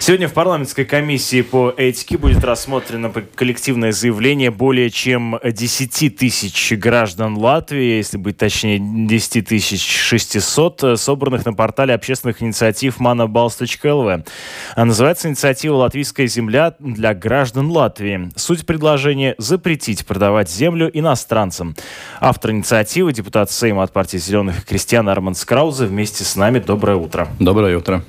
Сегодня в парламентской комиссии по этике будет рассмотрено коллективное заявление более чем 10 тысяч граждан Латвии, если быть точнее 10 600, собранных на портале общественных инициатив manabals.lv. Называется инициатива «Латвийская земля для граждан Латвии». Суть предложения – запретить продавать землю иностранцам. Автор инициативы – депутат Сейма от партии «Зеленых крестьян» Армандс Краузе вместе с нами. Доброе утро. Доброе утро.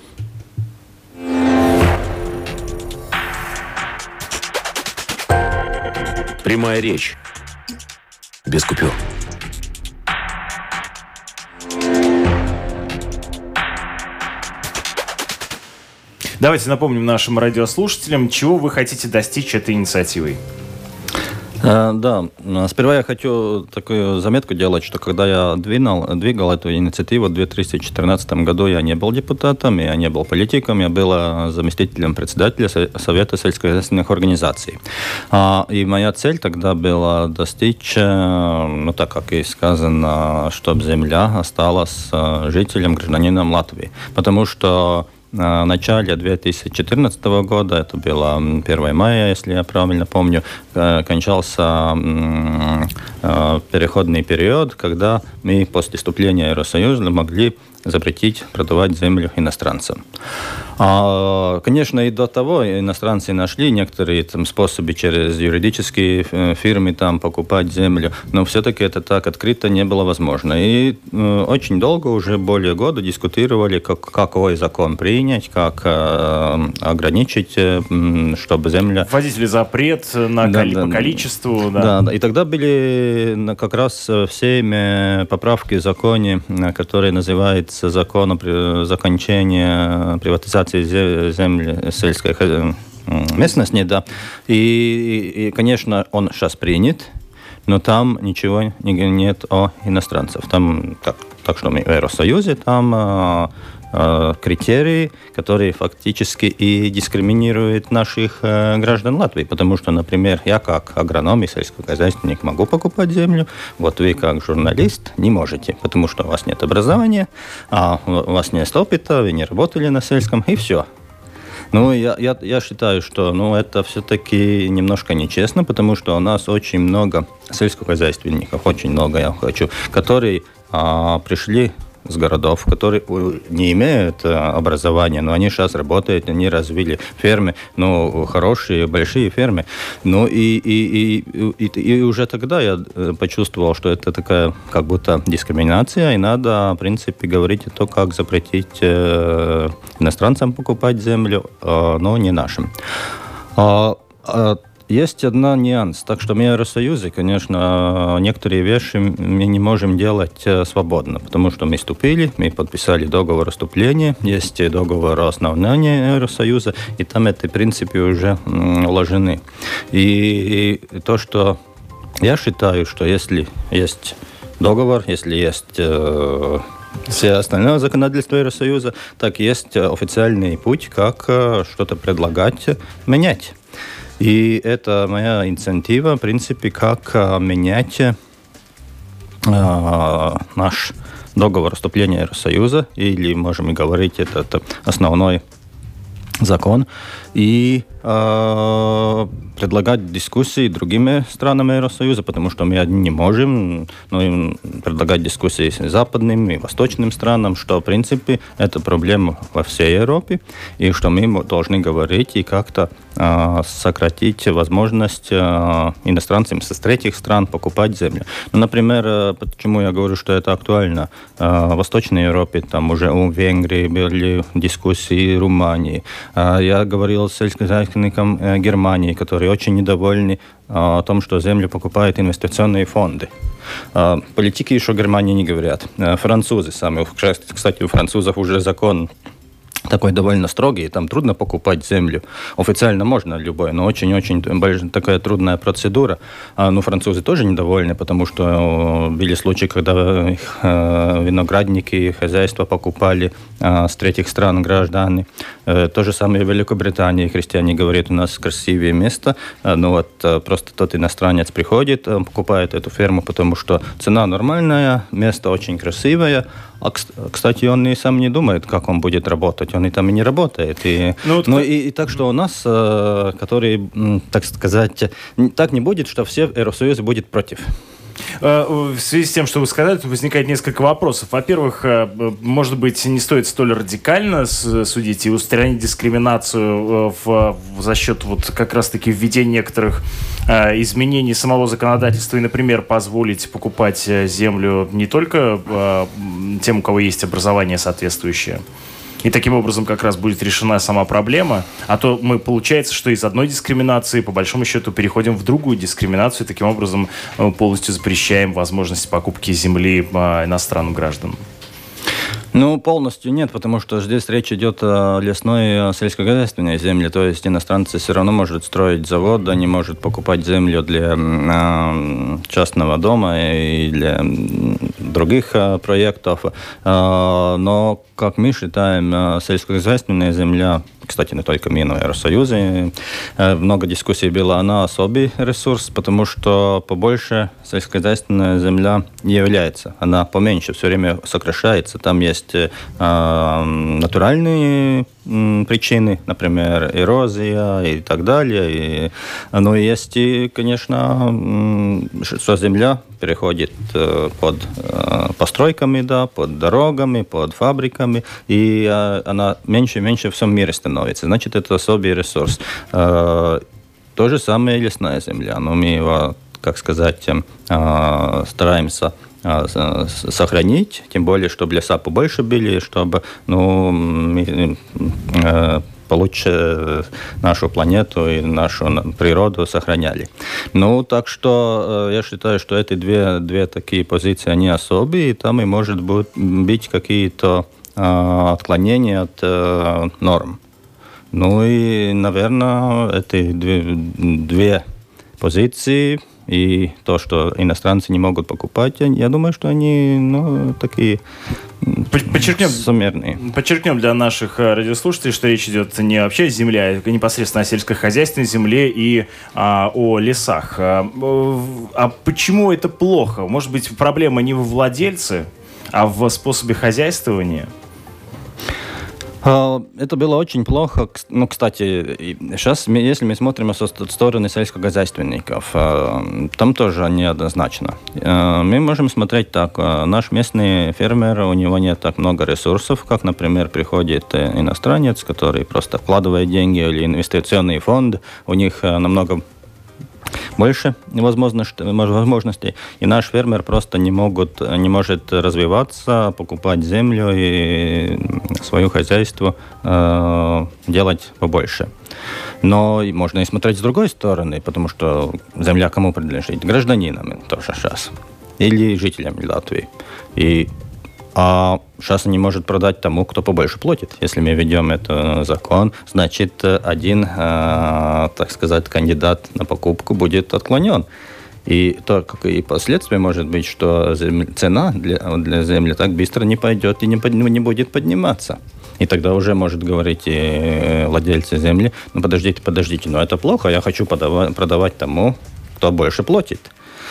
Прямая речь. Без купюр. Давайте напомним нашим радиослушателям, чего вы хотите достичь этой инициативой. Да, сперва я хочу такую заметку делать, что когда я двигал эту инициативу в 2014 году, я не был депутатом, я не был политиком, я был заместителем председателя Совета сельскохозяйственных организаций. И моя цель тогда была достичь, так как и сказано, чтобы земля осталась жителям, гражданином Латвии. Потому что в начале 2014 года, это было 1 мая, если я правильно помню, кончался переходный период, когда мы после вступления в Евросоюз могли запретить продавать землю иностранцам. Конечно, и до того иностранцы нашли некоторые способы через юридические фирмы покупать землю, но все-таки это так открыто не было возможно. И очень долго, уже более года, дискутировали, какой закон принять, как ограничить, чтобы земля... Вводить ли запрет по количеству? Да. И тогда были как раз все поправки в законе, которые называются закон о закончении приватизации земли сельской местности, да. И, конечно, он сейчас принят, но там ничего нет о иностранцах. Там, так что мы в Евросоюзе, там критерии, которые фактически и дискриминируют наших граждан Латвии. Потому что, например, я как агроном и сельскохозяйственник могу покупать землю, вот вы как журналист не можете, потому что у вас нет образования, у вас нет опыта, вы не работали на сельском, и все. Я считаю, что это все-таки немножко нечестно, потому что у нас очень много сельскохозяйственников, очень много, которые пришли с городов, которые не имеют образования, но они сейчас работают, они развили фермы, хорошие, большие фермы. И уже тогда я почувствовал, что это такая как будто дискриминация, и надо, в принципе, говорить о том, как запретить иностранцам покупать землю, но не нашим. Есть один нюанс. Так что мы в Евросоюзе, конечно, некоторые вещи мы не можем делать свободно, потому что мы вступили, мы подписали договор о вступлении, есть договор о основании Евросоюза, и там эти принципы уже уложены. И то, что я считаю, что если есть договор, если есть все остальное законодательство Евросоюза, так есть официальный путь, как что-то предлагать, менять. И это моя инициатива, в принципе, как менять наш договор о вступлении в Евросоюз, или, можем и говорить, это основной закон, и предлагать дискуссии другими странами Евросоюза, потому что мы одни не можем, предлагать дискуссии с западным и восточным странам, что, в принципе, это проблема во всей Европе, и что мы должны говорить и как-то сократить возможность иностранцам с третьих стран покупать землю. Например, почему я говорю, что это актуально? В Восточной Европе, там уже у Венгрии были дискуссии, Румынии. Я говорил с сельскохозяйственником Германии, которые очень недовольны о том, что землю покупают инвестиционные фонды. Политики еще Германии не говорят. Французы сами. Кстати, у французов уже закон такой довольно строгий, там трудно покупать землю. Официально можно любой, но очень-очень такая трудная процедура. Французы тоже недовольны, потому что были случаи, когда их виноградники и хозяйства покупали с третьих стран граждане. То же самое в Великобритании. Крестьяне говорят, у нас красивее место, просто тот иностранец приходит, покупает эту ферму, потому что цена нормальная, место очень красивое, Кстати, он и сам не думает, как он будет работать. Он и там и не работает. И так что у нас, который, так сказать, так не будет, что все Евросоюзы будут против. В связи с тем, что вы сказали, тут возникает несколько вопросов. Во-первых, может быть, не стоит столь радикально судить и устранить дискриминацию за счет вот как раз-таки введения некоторых изменений самого законодательства и, например, позволить покупать землю не только тем, у кого есть образование соответствующее. И таким образом как раз будет решена сама проблема. А то получается, что из одной дискриминации, по большому счету, переходим в другую дискриминацию. И таким образом полностью запрещаем возможность покупки земли иностранным гражданам. Полностью нет, потому что здесь речь идет о лесной сельскохозяйственной земле, то есть иностранцы все равно могут строить завод, они могут покупать землю для частного дома и для других проектов, но, как мы считаем, сельскохозяйственная земля, кстати, не только мы, но и Евросоюзе, много дискуссий было, она особый ресурс, потому что побольше сельскохозяйственная земля не является, она поменьше, все время сокращается, там есть натуральные причины, например, эрозия и так далее. Но есть и, конечно, что земля переходит под постройками, под дорогами, под фабриками, и она меньше и меньше в всем мире становится. Значит, это особый ресурс. То же самое и лесная земля. Но мы его, как сказать, стараемся сохранить, тем более, чтобы леса побольше были, чтобы получше нашу планету и нашу природу сохраняли. Так что я считаю, что эти две такие позиции, они особые, и там и может быть какие-то отклонения от норм. И, наверное, эти две позиции и то, что иностранцы не могут покупать, я думаю, что они такие суммерные. Подчеркнем для наших радиослушателей, что речь идет не вообще о земле, а непосредственно о сельскохозяйственной земле и о лесах. А почему это плохо? Может быть, проблема не во владельце, а в способе хозяйствования? Это было очень плохо. Кстати, сейчас, если мы смотрим со стороны сельскохозяйственников, там тоже неоднозначно. Мы можем смотреть так. Наш местный фермер, у него нет так много ресурсов, как, например, приходит иностранец, который просто вкладывает деньги, или инвестиционный фонд, у них намного больше возможностей, и наш фермер просто не может развиваться, покупать землю и свое хозяйство делать побольше. Но можно и смотреть с другой стороны, потому что земля кому принадлежит? Гражданинам тоже сейчас. Или жителям Латвии. А сейчас не может продать тому, кто побольше платит. Если мы ведем этот закон, значит, один, так сказать, кандидат на покупку будет отклонен. И то, какие последствия может быть, что цена для земли так быстро не пойдет и не будет подниматься. И тогда уже может говорить и владельцы земли: подождите, но это плохо, я хочу продавать тому, кто больше платит.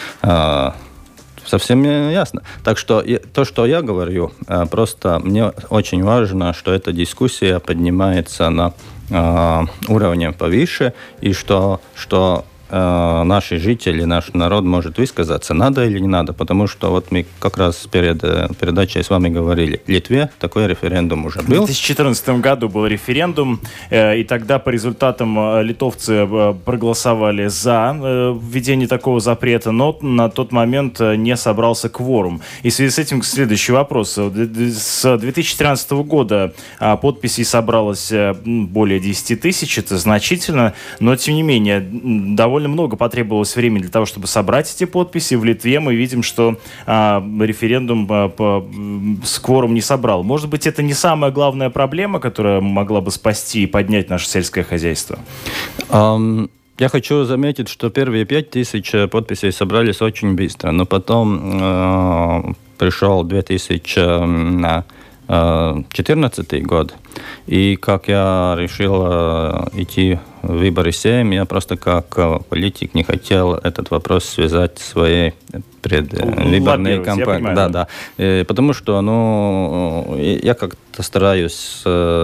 Совсем ясно. Так что то, что я говорю, просто мне очень важно, что эта дискуссия поднимается на уровне повыше, и что наши жители, наш народ может высказаться, надо или не надо. Потому что вот мы как раз перед передачей с вами говорили, в Литве такой референдум уже был. В 2014 году был референдум, и тогда по результатам литовцы проголосовали за введение такого запрета, но на тот момент не собрался кворум. И в связи с этим следующий вопрос. С 2013 года подписей собралось более 10 тысяч, это значительно, но тем не менее довольно много потребовалось времени для того, чтобы собрать эти подписи. В Литве мы видим, что референдум с кворум не собрал. Может быть, это не самая главная проблема, которая могла бы спасти и поднять наше сельское хозяйство? Я хочу заметить, что первые 5000 подписей собрались очень быстро, но потом пришел 2014 2014 год. И как я решил идти в выборы Сейм, я просто как политик не хотел этот вопрос связать с своей предвыборной кампанией. Да. Потому что я как-то стараюсь...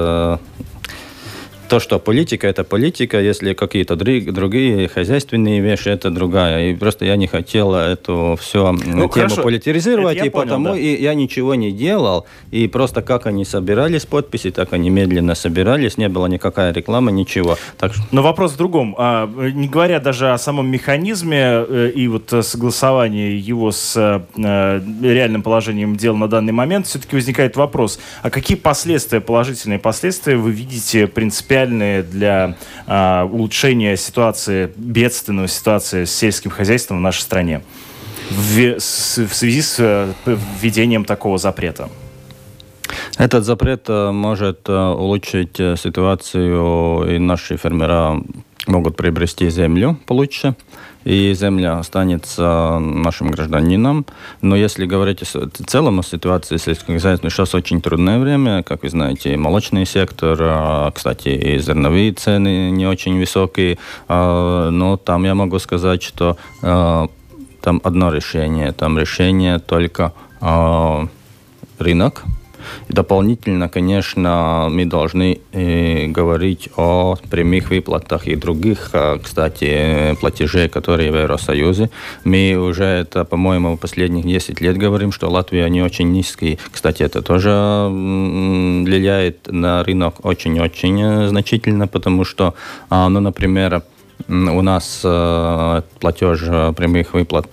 То, что политика – это политика, если какие-то другие хозяйственные вещи – это другая. И просто я не хотел эту всю тему политизировать, и потому я ничего не делал. И просто как они собирались подписи, так они медленно собирались, не было никакая реклама, ничего. Но вопрос в другом. Не говоря даже о самом механизме и вот согласовании его с реальным положением дел на данный момент, все-таки возникает вопрос, а какие последствия, положительные последствия вы видите принципиально для улучшения ситуации, бедственной ситуации с сельским хозяйством в нашей стране в связи с введением такого запрета? Этот запрет может улучшить ситуацию, и наши фермера могут приобрести землю получше, и земля останется нашим гражданинам. Но если говорить в целом о ситуации сельского хозяйства, сейчас очень трудное время, как вы знаете, и молочный сектор, кстати, и зерновые цены не очень высокие, но там я могу сказать, что там одно решение, там решение только рынок. И дополнительно, конечно, мы должны говорить о прямых выплатах и других, кстати, платежей, которые в Евросоюзе. Мы уже это, по-моему, последних 10 лет говорим, что Латвия не очень низкие. Кстати, это тоже влияет на рынок очень-очень значительно, потому что, например, у нас платеж прямых выплат,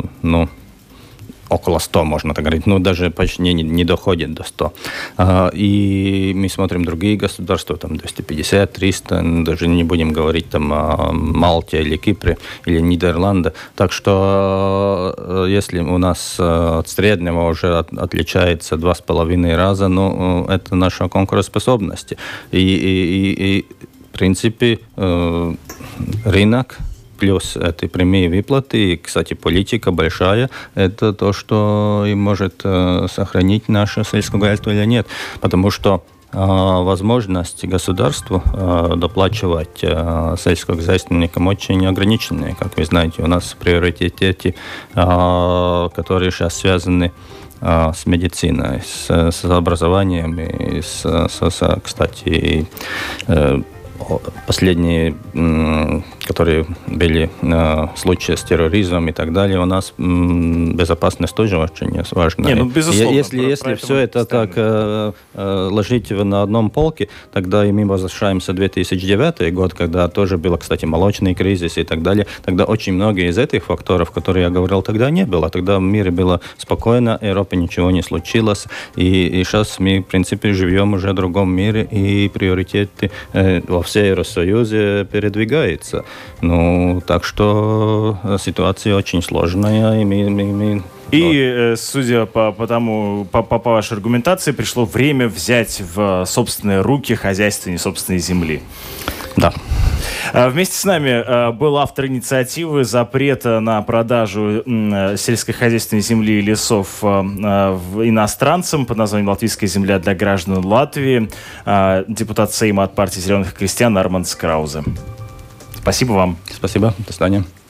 около 100, можно так говорить, даже почти не доходит до 100. И мы смотрим другие государства, там 250, 300, даже не будем говорить там о Мальте или Кипре или Нидерланды. Так что если у нас от среднего уже отличается 2,5 раза, это наша конкурентоспособность. И в принципе рынок плюс это прямые выплаты, и, кстати, политика большая, это то, что и может сохранить наше сельское хозяйство или нет. Потому что возможность государству доплачивать сельскохозяйственникам очень ограниченные. Как вы знаете, у нас в приоритете эти, которые сейчас связаны с медициной, с образованием, и кстати, последние, которые были случаи с терроризмом и так далее, у нас безопасность тоже очень важна. Безусловно. Если все это так ложить на одном полке, тогда и мы возвращаемся в 2009 год, когда тоже был, кстати, молочный кризис и так далее. Тогда очень многие из этих факторов, которые я говорил, тогда не было. Тогда в мире было спокойно, в Европе ничего не случилось. И сейчас мы, в принципе, живем уже в другом мире, и приоритеты во всей Евросоюзе передвигаются. Так что ситуация очень сложная, и мы судя по вашей аргументации, пришло время взять в собственные руки хозяйство собственной земли. Да. Вместе с нами был автор инициативы запрета на продажу сельскохозяйственной земли и лесов иностранцам под названием «Латвийская земля для граждан Латвии», депутат Сейма от партии «Зеленых крестьян» Армандс Краузе. Спасибо вам. Спасибо. До свидания.